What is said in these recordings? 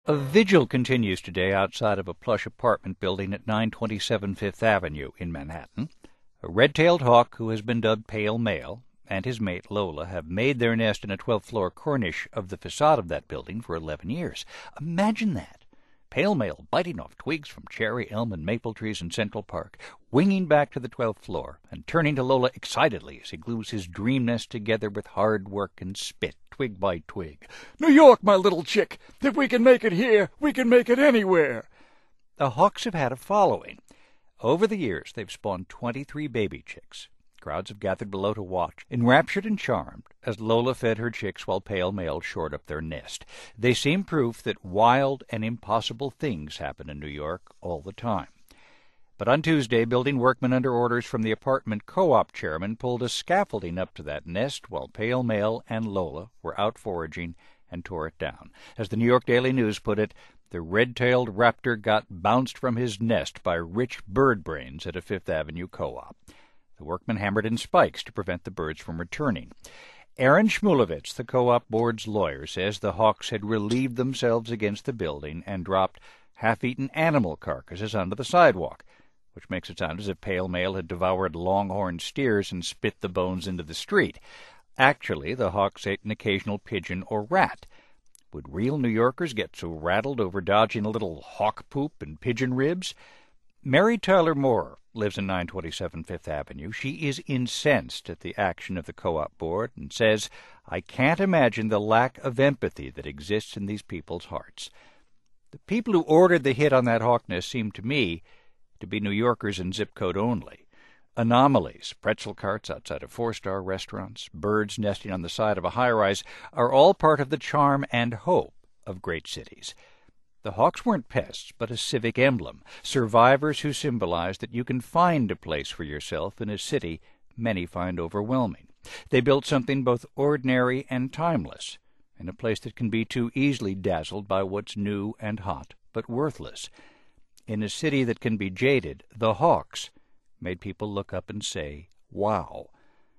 A vigil continues today outside of a plush apartment building at 927 Fifth Avenue in Manhattan. A red-tailed hawk who has been dubbed Pale Male and his mate Lola have made their nest in a 12th-floor cornice of the facade of that building for 11 years. Imagine that. Pale Male biting off twigs from cherry, elm, and maple trees in Central Park, winging back to the 12th floor, and turning to Lola excitedly as he glues his dream nest together with hard work and spit, twig by twig. "New York, my little chick! If we can make it here, we can make it anywhere!" The hawks have had a following. Over the years, they've spawned 23 baby chicks. Crowds have gathered below to watch, enraptured and charmed, as Lola fed her chicks while Pale Male shored up their nest. They seem proof that wild and impossible things happen in New York all the time. But on Tuesday, building workmen under orders from the apartment co-op chairman pulled a scaffolding up to that nest while Pale Male and Lola were out foraging and tore it down. As the New York Daily News put it, the red-tailed raptor got bounced from his nest by rich bird brains at a Fifth Avenue co-op. The workmen hammered in spikes to prevent the birds from returning. Aaron Shmulevitz, the co-op board's lawyer, says the hawks had relieved themselves against the building and dropped half-eaten animal carcasses onto the sidewalk, which makes it sound as if Pale Male had devoured longhorn steers and spit the bones into the street. Actually, the hawks ate an occasional pigeon or rat. Would real New Yorkers get so rattled over dodging a little hawk poop and pigeon ribs? Mary Tyler Moore lives in 927 Fifth Avenue. She is incensed at the action of the co-op board and says, "I can't imagine the lack of empathy that exists in these people's hearts." The people who ordered the hit on that hawk nest seem to me to be New Yorkers in zip code only. Anomalies, pretzel carts outside of four-star restaurants, birds nesting on the side of a high-rise are all part of the charm and hope of great cities. The hawks weren't pests, but a civic emblem, survivors who symbolize that you can find a place for yourself in a city many find overwhelming. They built something both ordinary and timeless, in a place that can be too easily dazzled by what's new and hot, but worthless. In a city that can be jaded, the hawks made people look up and say, "Wow."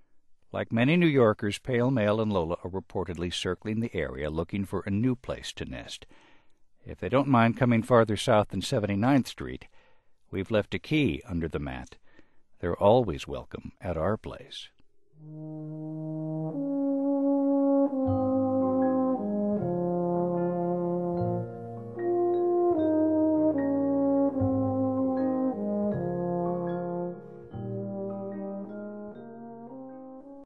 Like many New Yorkers, Pale Male and Lola are reportedly circling the area looking for a new place to nest. If they don't mind coming farther south than 79th Street, we've left a key under the mat. They're always welcome at our place.